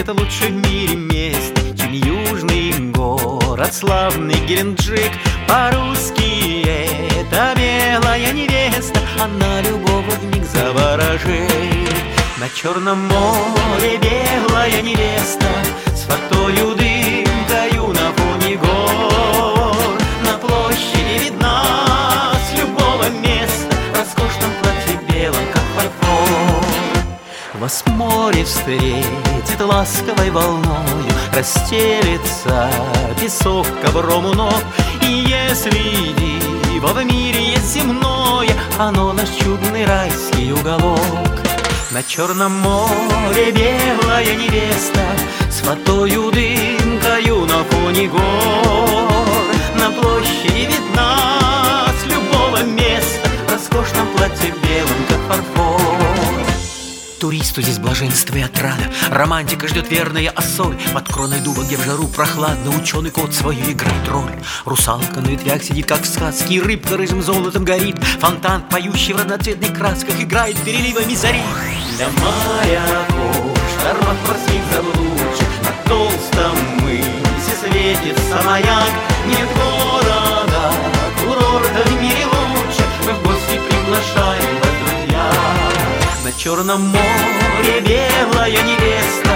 нет лучше в мире мест, чем южный город, славный Геленджик. По-русски это белая невеста, она любовь вмиг заворожит. На Черном море белая невеста с фатою дымкою на фоне гор. На площади видна с любого места в роскошном платье белом, как фарфор. Вас море встретит ласковой волною, расстелится песок ковром у ног. И если диво в мире есть земное, оно наш чудный райский уголок. На Черном море белая невеста с фатою дымкою на фоне гор. На площади видна с любого места в роскошном платье белом, как фарфор. Туристу здесь блаженство и отрада, романтика ждет верная осоль. Под кроной дуба, где в жару прохладно, ученый кот свою играет роль. Русалка на ветвях сидит, как в сказке, и рыбка рыжим золотом горит. Фонтан, поющий в разноцветных красках, играет переливами зари. Для маяков штормов морских заблудших на толстом мысе светится маяк. Нет города, курорта в мире лучше, мы в гости приглашаем вас, друзья. На Черном море белая невеста